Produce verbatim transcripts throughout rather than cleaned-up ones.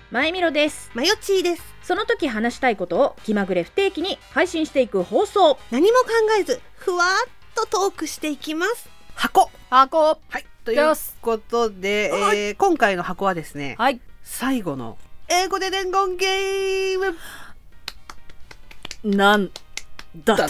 まいみろです。 まよちーです。 その時話したいことを気まぐれ不定期に配信していく放送。 何も考えずふわっとトークしていきます。 箱箱はい、ということで、えー、今回の箱はですね、 はい、 最後の英語で伝言ゲームなんだと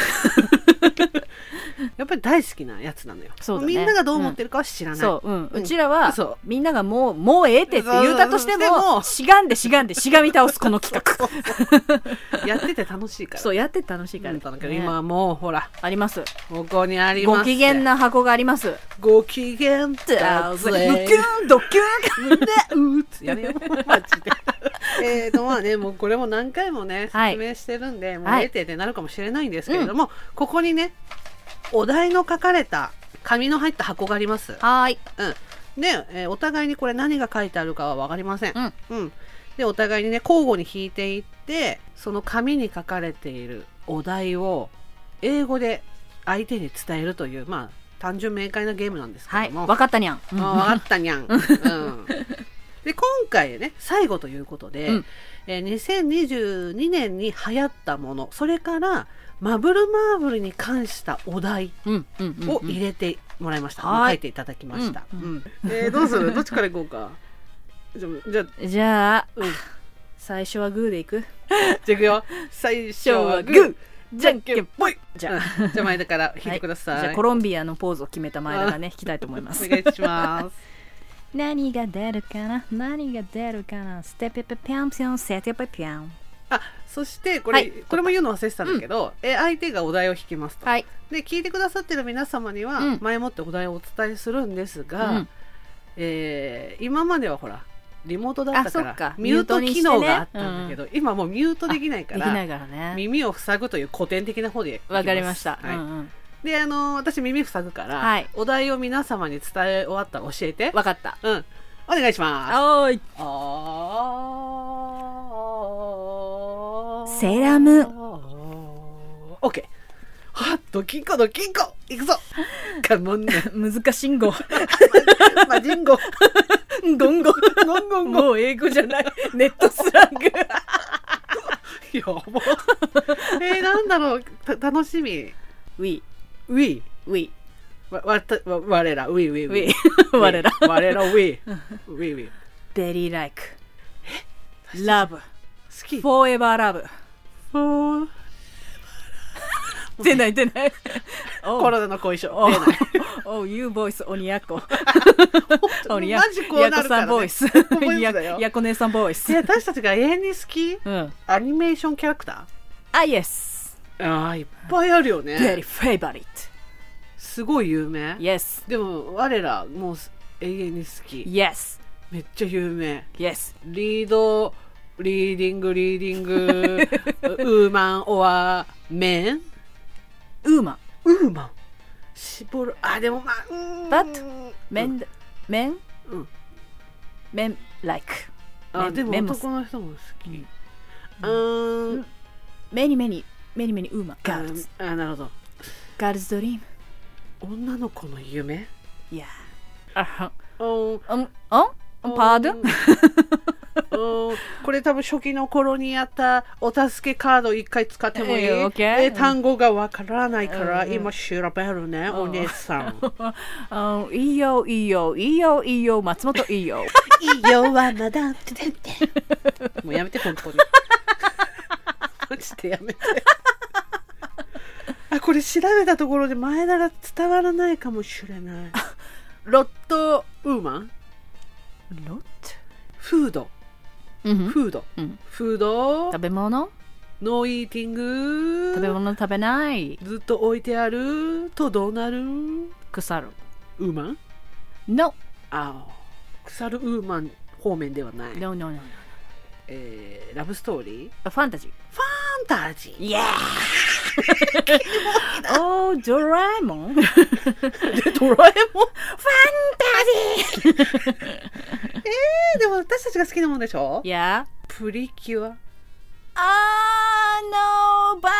やっぱり大好きなやつなのよ。 そうだね、 みんながどう思ってるかは知らない、 うん、そう、うん、 うん、 うちらはそうみんながもうもうええってって言うたとしてもしがんでしがんでしがみ倒すこの企画やってて楽しいから。 そうやってて楽しいから、 だけど今はもうほらあります。 ここにあります。 ご機嫌な箱があります。 ご機嫌だぜ。 ドキュンドキュンうつやめよマジでえーとまあね、もうこれも何回もね説明してるんで、はい、もうええてってなるかもしれないんですけれども、うん、ここにねお題の書かれた紙の入った箱があります。 はい、 うん、で、えー、お互いにこれ何が書いてあるかは分かりません、 うんうん、でお互いにね交互に引いていってその紙に書かれているお題を英語で相手に伝えるというまあ単純明快なゲームなんですけども、 はい、分かったにゃん、 うん、分かったにゃん、うん、で今回ね最後ということで、うんえー、にせんにじゅうにねんに流行ったもの、それからマブルマーブルに関したお題を入れてもらいました、うんうんうん、書いていただきました、うんうんえー、どうするどっちからいこうか。じゃじゃじゃあ、うん、最初はグーでいく。 じゃあいくよ。最初はグーじゃんけんぽい。 じゃあ、 うん、じゃあ前田から引いてください、はい、 じゃあコロンビアのポーズを決めた前田がね引きたいと思います。 お願いします何が出るかな何が出るかなステペペピャンピョンセテペピャン。 あ、そしてこれ、はい、これも言うの忘れてたんだけど、うん、え相手がお題を引きますと、はい、で聞いてくださってる皆様には、うん、前もってお題をお伝えするんですが、うんえー、今まではほらリモートだったからかミュート機能があったんだけど、ねうん、今もうミュートできないから、 できないからね、 耳を塞ぐという古典的な方でわかりました、 はいうんうんであのー、私耳塞ぐから、はい、お題を皆様に伝え終わったら教えて。 わかった、 うん、お願いします。 おーいあーセーラームーン。 オッケー。はっドキンコドキンコいくぞカモン難しんごマジンゴゴンゴゴンゴンもう英語じゃないネットスラングやばえー、なんだろうた楽しみ。 ウィウィウィわわたわ我らウィウィウィ我ら我らウィウィウィベリーライクラブ好きフォーエバーラブフォー出ない出ないコロナの後遺症出ないおう You voice 鬼やこ鬼やこさんボイスやこ姉さんボイス。 私たちが永遠に好き、 うん、 アニメーションキャラクターあ、Yes あーいっぱいあるよね。 Very favorite すごい有名 Yes でも我らもう永遠に好き Yes めっちゃ有名 Yes リードリーディングリーディングウーマンオアメンウーマンウーマン絞るあでもまあうーん But メンメンメン like あでも男の人も好きうーんメニメニメニメニウーマンガールズあなるほどガールズドリーム女の子の夢いやあはうんうんあパードうんこれ多分初期の頃にやったお助けカード一回使ってもいい、 えー okay え単語がわからないから、うん、今調べるね、うん、お姉さんうん、いいよいいよいいよいいよ松本いいよいいよはまだってててもうやめて本当にマジでやめてあこれ調べたところで前田が伝わらないかもしれないロットウーマンロットフード、うん、フード、うん、フード食べ物ノーイーティング食べ物食べないずっと置いてあるとどうなる腐るウーマン No あ腐るウーマン方面ではない No no no no えー、ラブストーリーファンタジーファンタジー Yeah おードラえもんドラえもんファンタジーえー、でも私たちが好きなもんでしょ Yeah プリキュアあー No but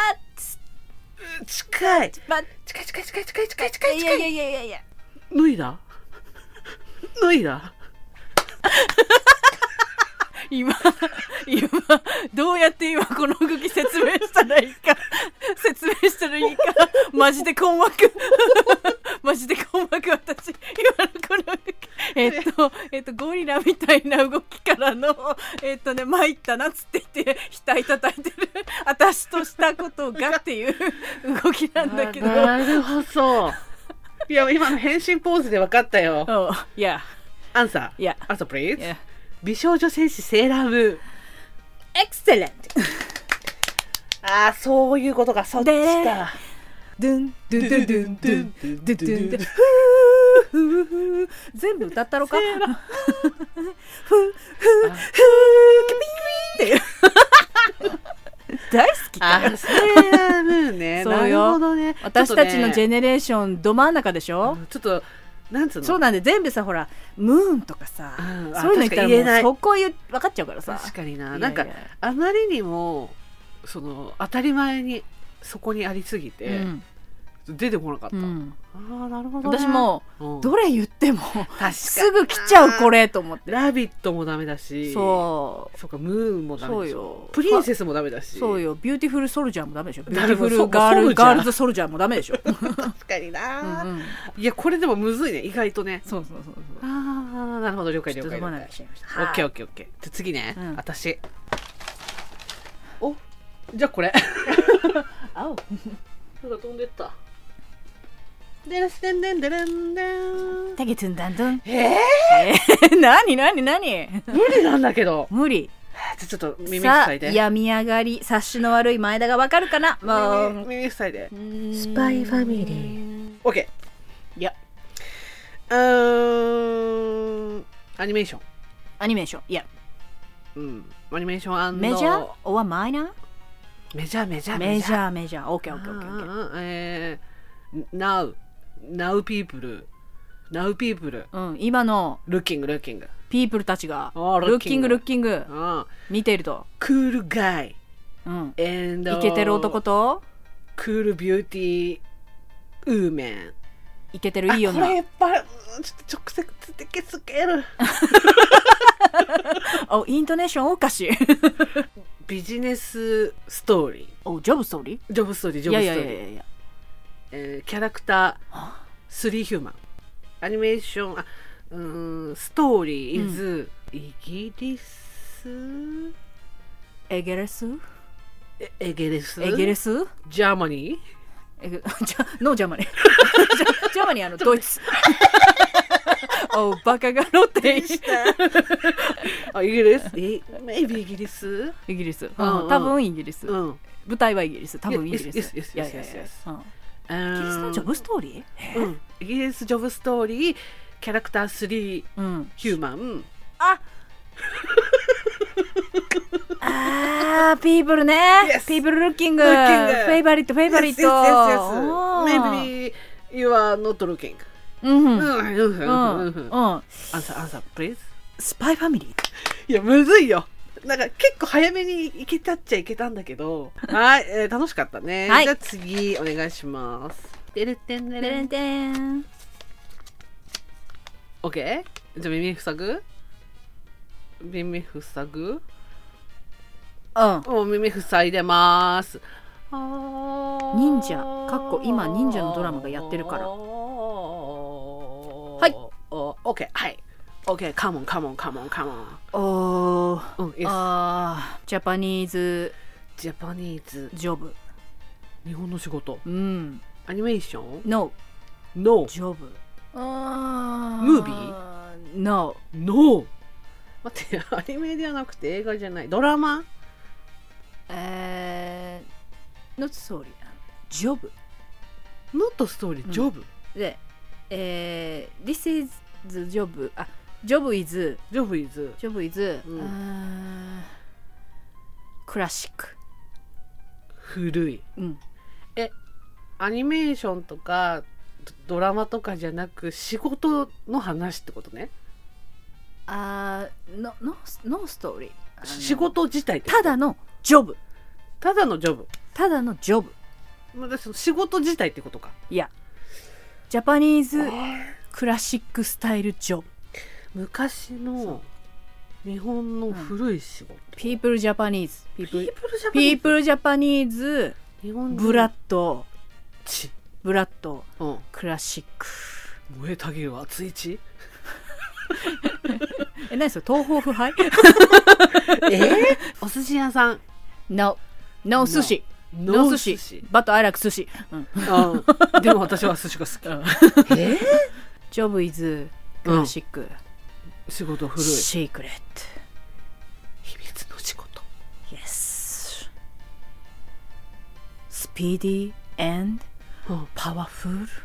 近い but 近い近い近い近い近い近いいやいやいやいやいや脱いだ脱いだ今今どうやって今この動き説明したらいいか説明したらいいかマジで困惑マジで困惑私今のこの動きえっとえっとゴリラみたいな動きからのえっとね参ったなっつって言って額叩いてる私としたことがっていう動きなんだけどなるほどいや今の変身ポーズで分かったよ。 Oh, yeah. アンサー。 Yeah. アンサー please. Yeah. 美少女戦士セーラームーン。 Excellent. ああそういうことかそっちか。 ドゥンドゥンドゥンドゥンドゥンドゥンドゥンドゥンドゥンフーフー全部歌ったろか。フーフーフーキピーンって大好きかよ。 あセーラームーンね。 そうよなるほどね。 私たちのジェネネレーションど真ん中でしょ。 ちょっとなんつうの。 そうなんで全部さほらムーンとかさ、 うん、 そういうの言ったらもう言えない。 そこ言う分かっちゃうからさ。 確かにな。 いやいやなんかあまりにもその当たり前にそこにありすぎて、 うん、 出てこなかった。 うん、 ああなるほど、ね。 私も、 うん、 どれ言っても確かにすぐ来ちゃうこれと思って。 ラビットもダメだし、 そうそうかムーンもダメでしょ。 そうよプリンセスもダメだし。 そうよビューティフルソルジャーもダメでしょ。ビューなるほどティフルガールソルジャーガールズソルジャーもダメでしょ。 確かにな、 うん、うん、 いやこれでもむずいね意外とね。 そうそうそうそう。 ああなるほど了解了解了ちょっと飲まない解。 でしちゃいました。 オッケーオッケーオッケー。じゃあ次ね、 うん私おじゃあこれあおなんか飛んでったでらしでんでんでれんでん。 タゲツンダンドン。 えー、 えー、なになになに無理なんだけど。 無理。 ちょっと耳さあ塞いで。 病み上がり察しの悪い前田がわかるかな。もう耳耳塞いで。 スパイファミリー。オッケー。いやー。うーん。アニメーション。 アニメーション。いやうん。アニメーション& メジャー or マイナー。 メジャーメジャーメジャーメジャー。オッケーオッケーオッケーオッケー。 えー、Now Now people Now people うん、今の Looking Looking ピープルたちがあールッキングルッキングあ見ていると、 Cool guy うん、 and イケてる男と Cool beauty woman イケてるいいあこれ女。 やっぱうんちょっと直接的すぎるおイントネーションおかしい。 ビジネスストーリおジョブストーリージョブストーリージー。いやョブストーリーいやいやいや。 えーキャラクタースリーヒューマンアニメーションあうーんストーリー is、うん、イギリスエゲレスえエゲレスエゲレスジャーマニーえじゃノージャーマニージャーマニーあのドイツ。おバカがロテイあイギリスえ maybe イギリスイギリス、 うんうん、多分イギリス、 うん舞台はイギリス、多分イギリス。 Yes, yes, yes, いやいやい yes, や yes, yes. うん、イギリスのジョブストーリー、 うん、イギリスジョブストーリーキャラクタースリーうんヒューマンああーピープルね、 Yes. ピープルルッキング、 Looking. フェイバリットフェイバリット、 Yes, yes, yes, yes. おー Maybe you are not looking うんうんうんうんうんうんうんアンサーアンサー please スパイファミリー。 いやむずいよなんか結構早めに行けたっちゃいけたんだけどはい、えー、楽しかったね、 はいじゃあ次お願いしますてれってんねれんテレンテン OK じゃあ耳塞ぐ耳塞ぐうんもう耳塞いでます忍者かっこ今忍者のドラマがやってるからはいお OK はい OK カモンカモンカモンカモンおー、 うん yes あージャパニーズジャパニーズジョブ、 日本の仕事うんアニメーション No No ジョブ、あムービー No No 待ってアニメではなくて映画じゃないドラマえー、Not sorry ジョブ Not story ジョブで、えー、This is the job あジョブ is ジョブ is ジョブ is、 うんあクラシック、 古いうん、 えアニメーションとかドラマとかじゃなく仕事の話ってことねあーノノノストーリー、 仕事自体ってことただのジョブ、 ただのジョブただのジョブ、 まだその仕事自体ってことかいやジャパニーズクラシックスタイルジョブ、 昔の日本の古い仕事、 ピープルジャパニーズピープルピープルジャパニーズピープルジャパニーズ日本人ブラッド血、 ブラッドうん、 クラシック燃えたぎる熱い血え何それ東方腐敗えー、お寿司屋さん No No 寿司 No No 寿司 But I like 寿司、うんうん、でも私は寿司が好きえー、 ジョブイズクラシック、 仕事古いシークレット秘密の仕事 Yes スピーディー and パワフル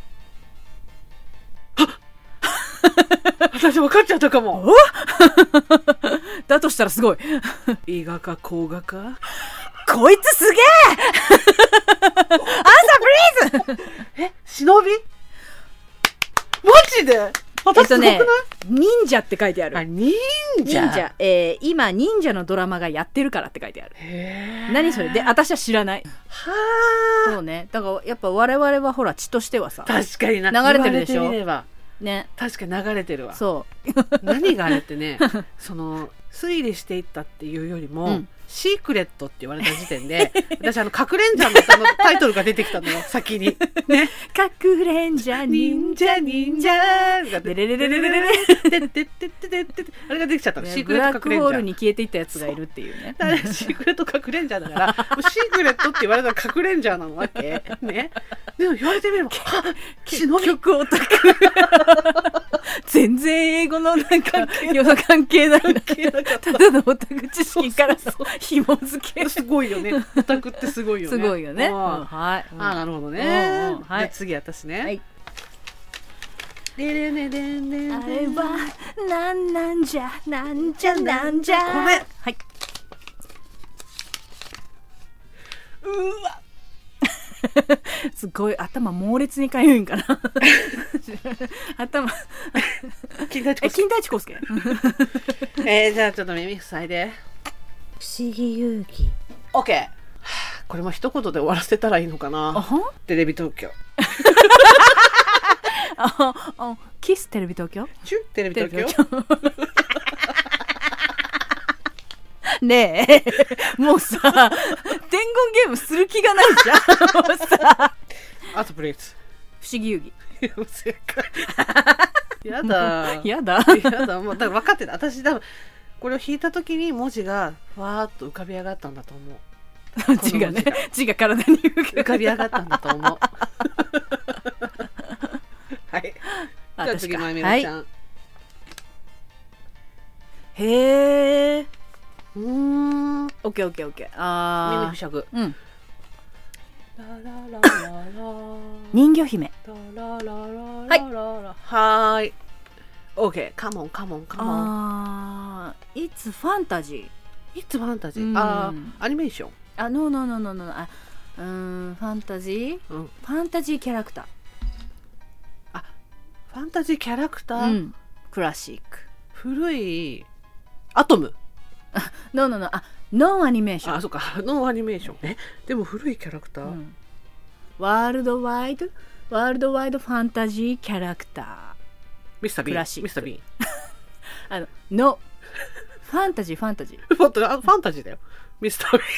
私分かっちゃったかもだとしたらすごい医画か工画かこいつすげえアンサープリーズえ忍びマジでえっ私すごくない、 とね忍者って書いてあるあ忍者忍者、えー、今忍者のドラマがやってるからって書いてあるへー何それで私は知らないはそうねだからやっぱ我々はほら血としてはさあ確かにな流れてるでしょ言われてみればね確かに流れてるわそう何があれってねその推理していったっていうよりも、 うんシークレットって言われた時点で私あの隠れんじゃんの歌のタイトルが出てきたのよ先にね隠れんじゃ忍者忍者がデレレレレレレレでででででであれができちゃったのシークブラッレット隠れんじゃんクホールに消えていったやつがいるっていうねだからシークレット隠れんじゃんだからもうシークレットって言われたら隠れんじゃんなのわけねでも言われてみればあ忍び曲オタク全然英語のなんかよさ関係ないなただのオタク知識から紐付けすごいよねオタクってすごいよねすごいよね、うん、 あはい、 あなるほどね、 うんうんはい、 じゃあ次私ね、 はい、 でででででであれはなんなんじゃなんじゃなんじゃごめんはい、 うわすごい頭猛烈にかゆいんかな頭金田一え金田一耕助えー、じゃあちょっと耳塞いで不思議遊戯 OK これも一言で終わらせたらいいのかあなはテレビ東京ああキステレビ東京チュテレビ東京ねえもうさ伝言ゲームする気がないじゃんもうさあとプレイツ不思議遊戯正解やだやだやだもうだから分かってた私多分これを引いた時に文字がふわーっと浮かび上がったんだと思う字がね字が体に浮かび上がったんだと思うはいじゃあ次まゆみろちゃん、 はい、へえうーんオッケーオッケーオッケーあ耳不釈うんラララララ人魚姫ララララララはーい OK カモンカモンカモンあー It's fantasy It's fantasy うんあーアニメーションあ No no no no no あうーんファンタジーうんファンタジーキャラクターファンタジーキャラクター、 うん、クラシック古いアトムノーノーノーあノンアニメーションあそっかノーアニメーションえでも古いキャラクター、 うん、ワールドワイドワールドワイドファンタジーキャラクターミスター・ビーンクラシックミスター・ビーンあのノファンタジーファンタジーファンタファンタジーだよミスター・ビーン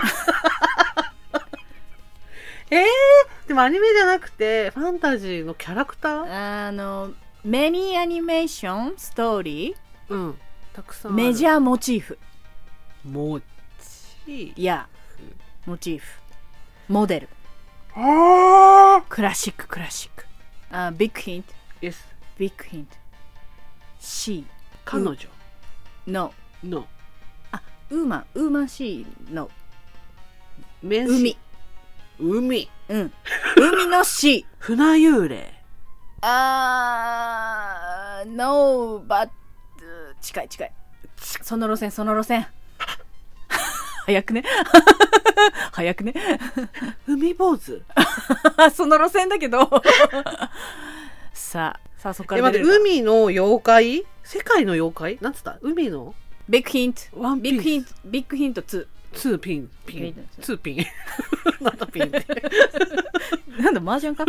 えー、でもアニメじゃなくてファンタジーのキャラクターあのメニーアニメーションストーリーうんたくさんーメジャーモチーフモチーいやモチーフモデルあクラシッククラシックあビッグヒントー Yes ビッグヒント C 彼女 No のあウーマンウーマン C の海海海うん海の C 船幽霊あー No but 近い近いその路線その路線早くね早くね海坊主その路線だけどさあさあそこからえ待って海の妖怪世界の妖怪なんつった海のビッグヒントワンピースビッグヒントビッグヒントツツーピンピンツーピンなんだピンってーなんだ麻雀か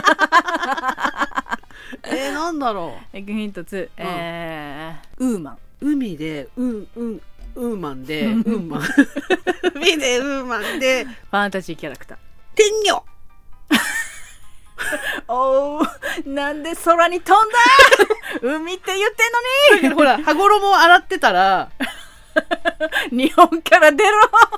えー、なんだろビッグヒントツー、うん、えー、ウーマン海でうんうんウーマンでウーマン海でウーマンでファンタジーキャラクター天女おーなんで空に飛んだ海って言ってんのにほら羽衣を洗ってたら日本から出ろ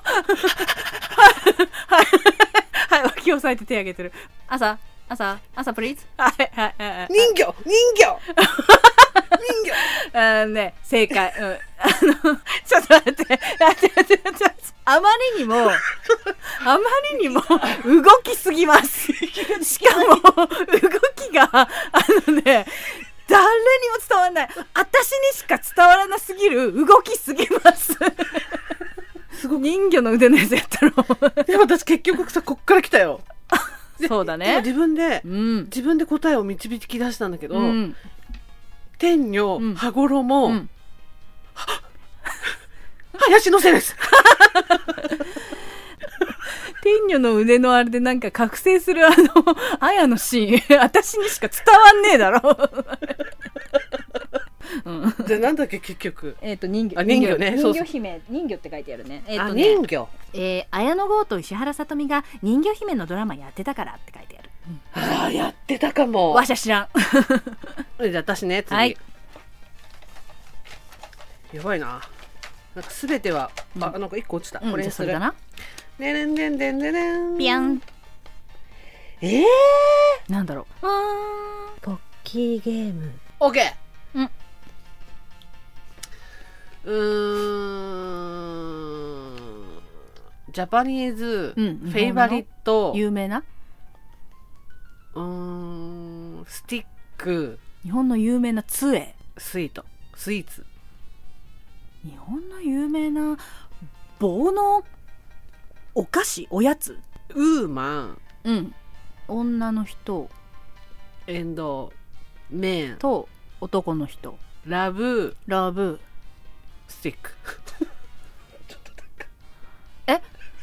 はいはい脇を押さえて手挙げてる朝朝朝プリーズはいはいはいはい人魚人魚人魚あのね正解、うん、あのちょっと待って待って待って待ってあまりにもあまりにも動きすぎますしかも動きがあのね誰にも伝わらない私にしか伝わらなすぎる動きすぎますすごい人魚の腕のやつやったのでも私結局さこっから来たよそうだね自分で、 うん、 自分で答えを導き出したんだけど、うん、天女、 うん、 羽衣、うん、林のせいです天女の腕のあれでなんか覚醒するあのあやのシーン私にしか伝わんねえだろうん、 じゃあなんだっけ結局えっ、ー、と人魚あ人魚ね人魚姫人魚って書いてあるねえっ、ー、とねね人魚えー、綾野剛と石原さとみが人魚姫のドラマやってたからって書いてある、 うん、ああやってたかもわしゃ知らんじゃあ私ね次、はい、やばいななんか全ては、うん、あなんか一個落ちた、 うん、 これにするじゃあそれだなねれんでんでんでれんピャンえー、 なんだろうあーポッキーゲーム OK うんうーんジャパニーズ、うん、フェイバリット有名なうーんスティック日本の有名な杖スイートスイーツ日本の有名な棒のお菓子おやつウーマンうん女の人エンドメンと男の人ラブラブスティックちょっとえ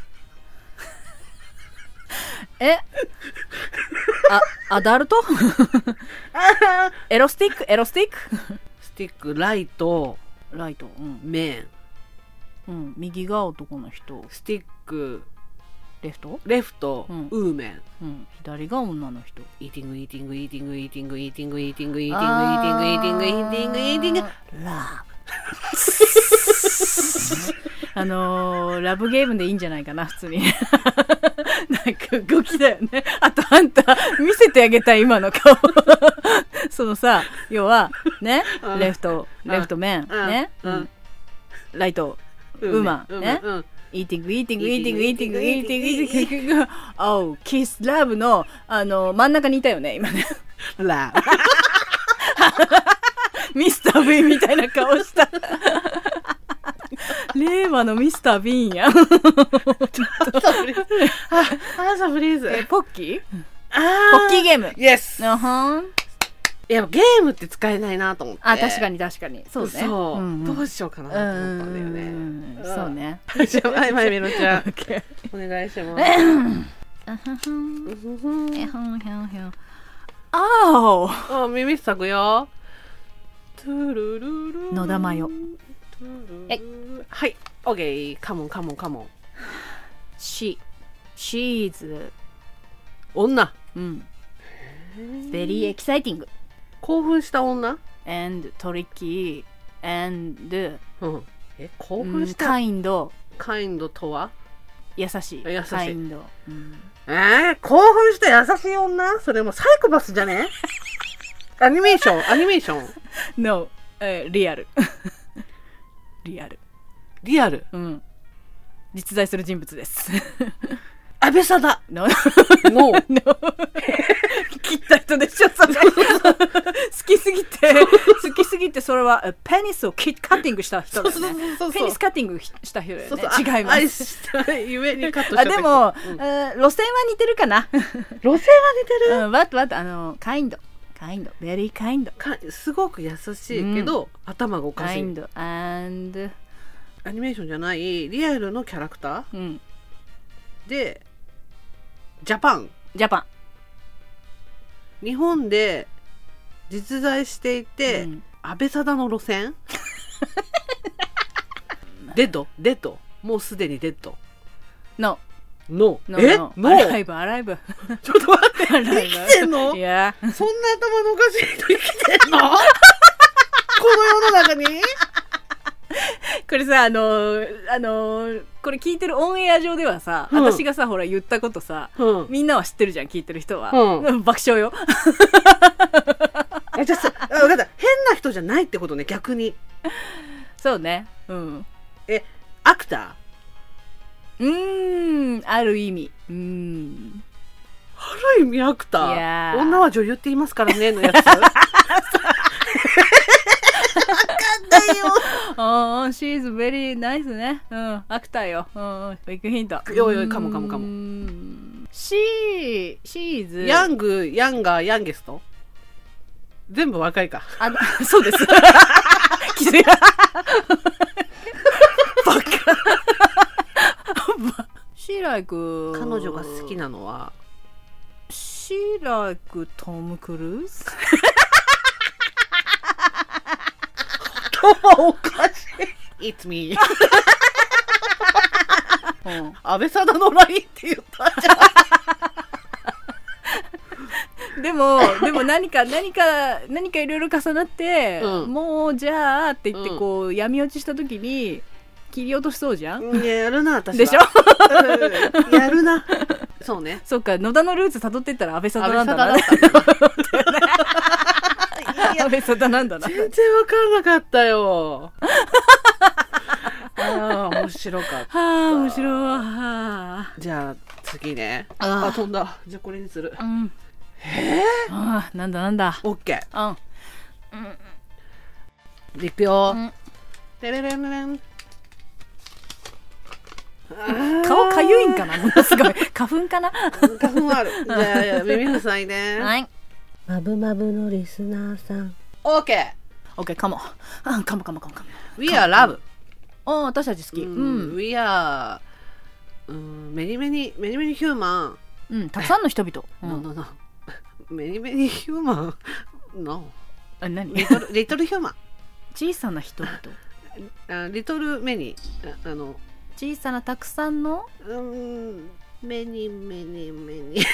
えあアダルトエロスティックエロスティックスティックライトライト、うん、 メン、 うん、右が男の人スティックレフトレフト、 うん、 ウーメン、 うん、左が女の人イーティングイーティングイーティングイーティングイーティングイーティングイーティングイーティングイーティングイーティングイーティングイーティングラブあのー、ラブゲームでいいんじゃないかな普通になんか動きだよねあとあんた見せてあげたい今の顔そのさ要はねレフトレフトメンね、うん、ライトウーマンね、うんイーティングイーティングイーティングイーティングイーティングイーティングイーティングおうキスラブのあの真ん中にいたよね今ねラブミスター・ビーンみたいな顔した令和のミスター・ビーンやちょっとサプリーズあサプリーズえポッキーあポッキーゲームイエスのほんいやゲームって使えないなと思ってあ確かに確かにそうねそう、うんうん、どうしようかなと思ったんだよね、 うんうん、そうねじゃあはいはいメロちゃんお願いしますああ耳塞ぐよ野田真代えはいオッケーカモンカモンカモンシシーズ女うんベリーエキサイティング興奮した女 and トリッキー and、 うん、え興奮したカインドカインドとは優しい優しいカインド、うん、 えー、興奮した優しい女それもサイコパスじゃねアニメーションアニメーション No、えー、リアルリアルリアルうん実在する人物です安倍貞 No No No 切った人でしょそれ好きすぎて好きすぎてそれはペニスをキカッティングした人だよねペニスカッティングした人だよねそうそう違います愛したゆえにカットしちゃったあでも、うんえー、路線は似てるかな路線は似てるうん、わっとわっとあのカインドカインドベリーカインドすごく優しいけど、うん、頭がおかしいカインド and アニメーションじゃないリアルのキャラクター、うん、でジャパンジャパン日本で実在していて、うん、安倍貞の路線デッドデッドもうすでにデッド。 No No No え No ノアライブアライブちょっと待ってアライブ生きてんの？ いやそんな頭のおかしい人生きてんの？この世の中に？ これさあのー、あのー、これ聞いてるオンエア上ではさ、うん、私がさほら言ったことさ、うん、みんなは知ってるじゃん聞いてる人は、うん、爆笑よえじゃあさあ分かった変な人じゃないってことね逆に。 そうねうんえアクターうーんある意味うーんある意味アクター女は女優って言いますからねのやつああ、シーズベリーナイスね。うん、アクターよ。うん、ビッグヒント。 よいよい、かもかもかも。 シー、シーズ。 ヤング、ヤンガー、ヤンゲスト全部若いか。 あ、そうです。気づいた。バカ。シーライク。 彼女が好きなのはシーライク、トム・クルーズおかしい It's me うん、安倍貞の ライン って言ったじゃんでもでも何か何か何かいろいろ重なって、うん、もうじゃあって言ってこう、うん、闇落ちした時に切り落としそうじゃん。 いややるな私はでしょやるなそうねそうか野田のルーツ辿ってったら安倍貞なんだな安倍貞なんだな全然分からなかったよああ面白かった。 はあ面白いはじゃあ次ね。ああ飛んだ。じゃあこれにする。 うん、 えー、 あなんだなんだ。 オッケー。うん。 うん。いくよ。うん、テレレンレン。 顔かゆいんかなものすごい花粉かな花粉ある。じゃあ耳塞いで。 はい。 まぶまぶのリスナーさん。オッケー。 オッケーカモ。あカモカモカモカモ。 We are love。 ああ私たち好き。うん。 We are うんメニメニメニメニヒューマン。 うんたくさんの人々。 No no no。メニメニヒューマン。No。 あ何？ リトルリトルヒューマン。 小さな人々。 あリトルメニああの。 小さなたくさんのうんメニメニメニ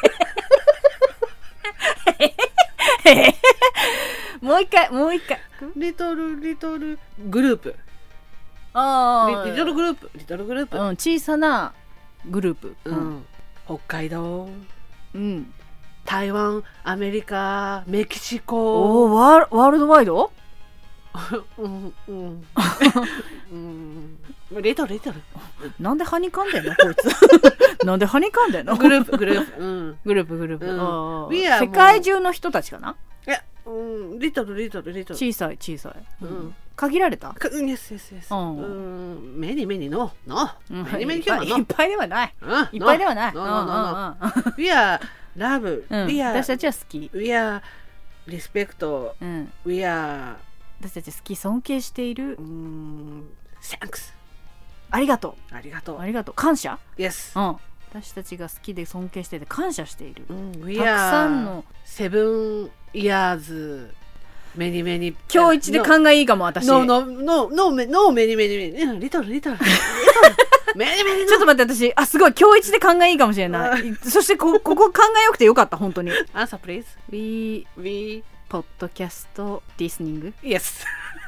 もう一回もう一回リトルリトルグループあリ, リトルグループリトルグループ、 うん、小さなグループ、 うん、北海道、 うん、 台湾アメリカメキシコおワー、ワールドワイドうんうんうんリトルリトルなんではにかんでんのこいつなんではにかんでんのグループグループ、うん、 グループグループ、 うん、 世界中の人たちかないや、うん、リトルリトルリトル小さい小さい、 うん、 限られたうん、yes yes yes、うん、メニメニノノメニメニヒューマンノいっぱいではない、うん、いっぱいではないノノノノ We are love、 うん、We are 私たちは好き We are respect、うん、We are 私たち好き尊敬している、 うん、Thanks ありがとうありがとうありがとう感謝 Yes、 うん、私たちが好きで尊敬してて感謝している、 うん、We are たくさんのセブンイヤーズメニメニ今日一で勘がいいかも私 No no no no no メニメニメニリトルリトルメニメニちょっと待って私あすごい今日一で勘がいいかもしれないそしてこここ勘が良くてよかった本当に Answer please We We ポッドキャストリスニング Yes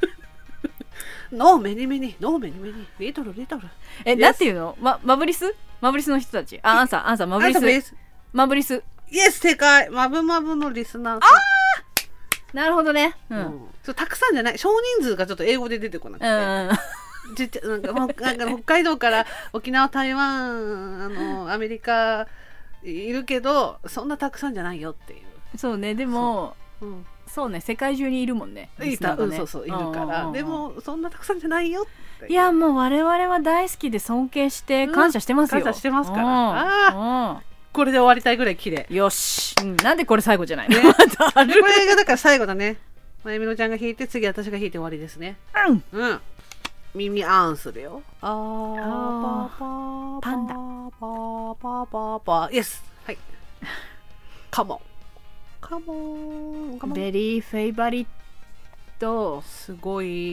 No メニメニ No メニメニリトルリトルえ、yes. なんていうのま、マブリスマブリスの人たちあ、アンサーアンサーマブリスマブリス Yes 正解マブマブのリスナーさんあーなるほどね、うんうん、 そうたくさんじゃない少人数がちょっと英語で出てこなくて、うん、ちっちゃなんかなんか北海道から沖縄台湾あのアメリカいるけどそんなたくさんじゃないよっていうそうねでもそう、うん、そうね世界中にいるもんねリスナーがね、 うん、そうそういるからでもそんなたくさんじゃないよっていやもう我々は大好きで尊敬して感謝してますよ、 うん、感謝してますからああこれで終わりたいぐらい綺麗よし、うん、なんでこれ最後じゃないの、ね、 これがだから最後だねまゆみのちゃんが弾いて次私が弾いて終わりですねうんうん耳あんするよあーパンダパパパパイエスはいカモンカモンカモンベリーフェイバリットすごい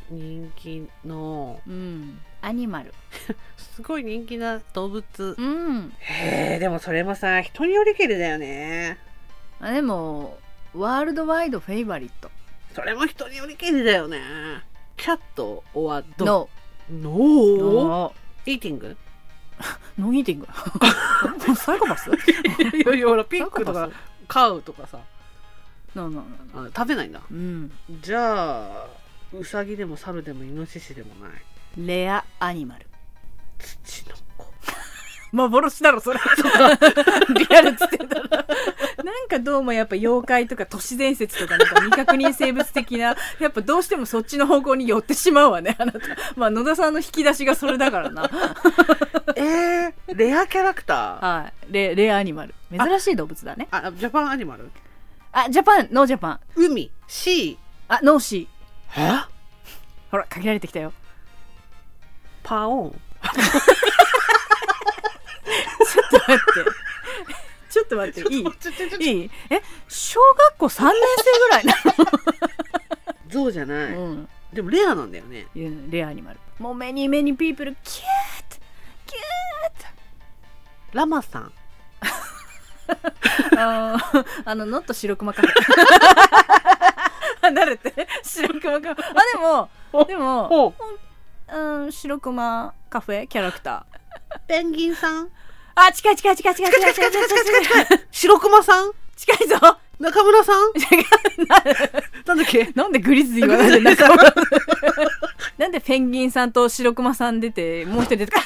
人気の、 うん、アニマルすごい人気な動物、 うん、 へえ、でもそれもさ人によりけりだよね。 あでもワールドワイドフェイバリット、 それも人によりけりだよね。キャットはどノーノーノイーティングノーイーティングサイコパスいやいやほらピックとかカウとかさノーノーノーあ食べないんだ、 うん、 じゃあウサギでもサルでもイノシシでもない。 レアアニマル、 土の子幻だろそれリアルっつってたらなんかどうもやっぱ妖怪とか都市伝説とかなんか未確認生物的なやっぱどうしてもそっちの方向に寄ってしまうわねあなた。まあ野田さんの引き出しがそれだからなえー、レアキャラクター、 はい、レ, レアアニマル珍しい動物だね。 あジャパンアニマル、 あジャパンノージャパン、 海シー、 あノーシー、えほら限られてきたよ。 パオンちょっと待ってちょっと待っていいいいえ小学校さんねん生ぐらいなのゾウじゃない、うん、でもレアなんだよね。 レアアニマル、もうメニーメニーピープルキュートキュートラマさんあ, あのノット白熊カフェ離れて白熊カフェ、あでもでも、うん、白熊カフェキャラクターペンギンさん、 あ近い近い近い近い近い近い近い近い近い白熊さん近いぞ、 中村さんなんだっけ、 なんでグリズリーはなんで中村なんでペンギンさんと白熊さん出てもう一人出て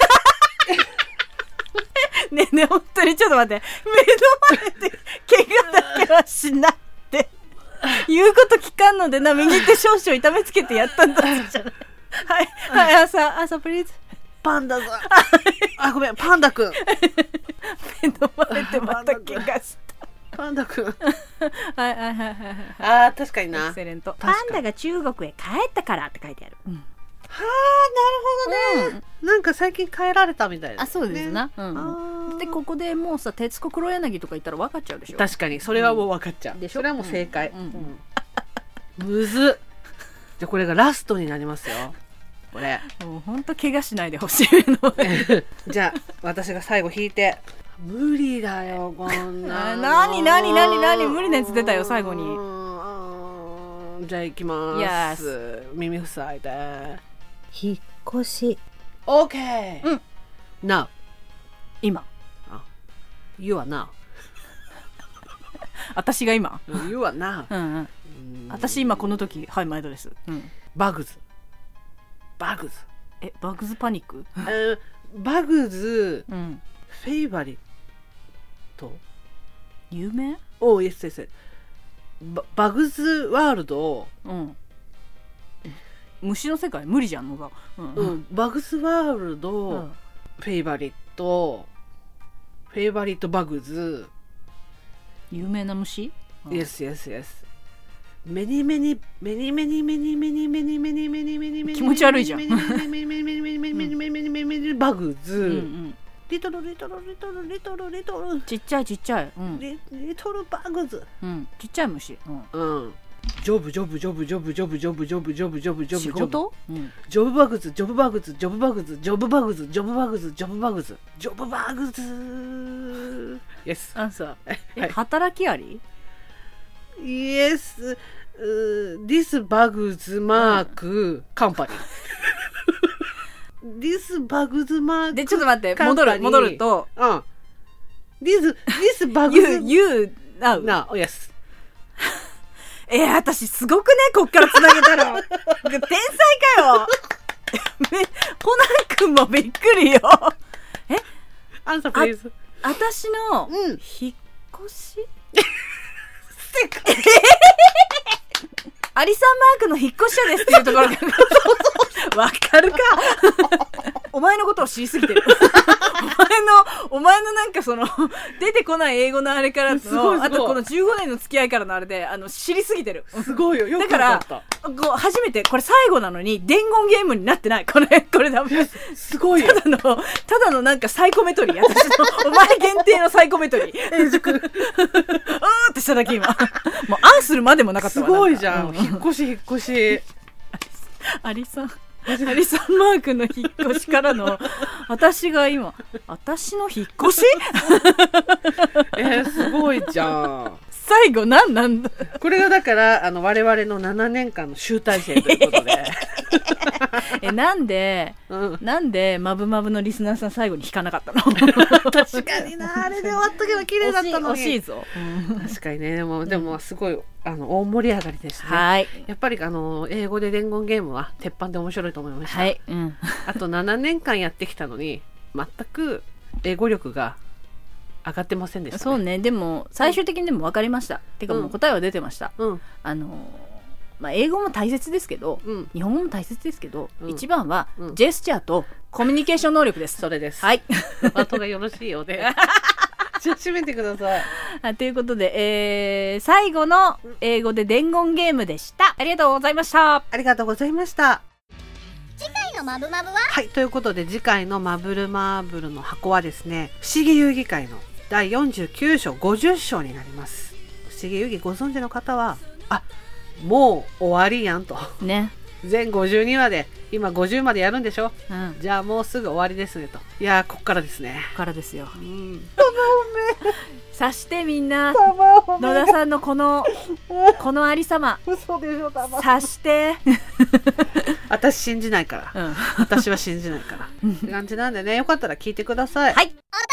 ねえねえ本当にちょっと待って、目の前で怪我だけはしないって言うこと聞かんのでな、右手少々痛めつけてやったんだじゃないはいはい朝朝プリーズパンダさんあごめんパンダくん目の前でまた怪我したパンダくんはいはいはいはいあー確かにな、 エクセレント。パンダが中国へ帰ったからって書いてある、うん、はあなるほどね、うん、なんか最近帰られたみたいですね。 あそうですな、うん、でここでもうさ徹子黒柳とか言ったら分かっちゃうでしょ。 確かにそれはもう分かっちゃう、うん、でしょ、それはもう正解、うんうんうん、むずっじゃあこれがラストになりますよ。これもうほんと怪我しないでほしいのじゃあ私が最後引いて、無理だよこんななになになになに無理なやつ出たよ最後に。 じゃあ行きます、yes. 耳塞いで引っ越し OK、うん、Now 今あ You are now 私が今 You are now うん、うん、私今この時はい毎度です、うん、 バグズバグズえバグズパニックえバグズ、うん、フェイバリット有名おーイエスイエスバ, バグズワールド、うん、 虫の世界無理じゃんのが、うんうん、バグズワールド、うん、フェイバリットフェイバリットバグズ有名な虫イエスイエスイエスメニメニメニメニメニメニメニメニメニメニメニ気持ち悪いじゃんメニメニメニメニメニメニメニメニメバグズリトルリトルリトルリトルリトルちっちゃいちっちゃい、 うん、リ, リトルバグズ、 うん、ちっちゃい虫、うん、 うん、ジョブジョブジョブジョブジョブジョブジョブジョブジョブジョブ仕事、うん、 ジョブバグズジョブバグズジョブバグズジョブバグズジョブバグズジョブバグズジョブバグズイエスアンサーえ働きありイエスThis Bugs Mark Company This Bugs Mark でちょっと待って戻る戻るとうん This, this Bugs You, you now Now Yes えー、私すごくねこっからつなげたら天才かよコナン君もびっくりよえアンサープリーズ私の引っ越し、うんアリサンマークの引っ越し者ですっていうところがわかるかお前のことを知りすぎてるお前のお前のなんかその出てこない英語のあれからのあとこのじゅうごねんの付き合いからのあれであの知りすぎてるすごいよよくだからこう初めてこれ最後なのに伝言ゲームになってないこれこれダメすごいよただのただのなんかサイコメトリー私のお前限定のサイコメトリー英熟うーってしただけ今もうアンするまでもなかったわすごいじゃん、うん、引っ越し引っ越しアリさんアリさんマークの引っ越しからの私が今私の引っ越しえー、すごいじゃん。 最後何なんだ。 これがだからあの我々のななねんかんの集大成ということでえなんで、 うん、 なんでマブマブのリスナーさん最後に引かなかったの。 確かにな、あれで終わっとけば綺麗だったのに。 惜しい、惜しいぞ、うん、 確かにね。でもでもすごいあの大盛り上がりですね。 はい、 やっぱりあの英語で伝言ゲームは鉄板で面白いと思いました。 はい、うん、 あとななねんかんやってきたのに全く英語力が上がってませんでしたね。 そうね。でも最終的にでも分かりました、うん、てかもう答えは出てました、うん、あのまあ、英語も大切ですけど、うん、日本語も大切ですけど、うん、一番はジェスチャーとコミュニケーション能力です。 それです。 はい。 後がよろしいようで。じゃあ締めてください。 あということで、えー、最後の英語で伝言ゲームでした。ありがとうございました。 ありがとうございました。 次回のマブマブは、 はい、ということで次回のマブルマーブルの箱はですね、不思議遊戯会のだいよんじゅうきゅう章ごじゅっ章になります。不思議遊戯ご存知の方は、あ、もう終わりやんとね。 全ごじゅうにわで今ごじゅうまでやるんでしょ、 うん、 じゃあもうすぐ終わりですねと。いやー、こっからですね。 こっからですよ、 うん、 察してみんな、野田さんのこのこのありさま、 嘘でしょ、 察して私信じないから、うん、私は信じないからって感じなんでね、よかったら聞いてください。 はい。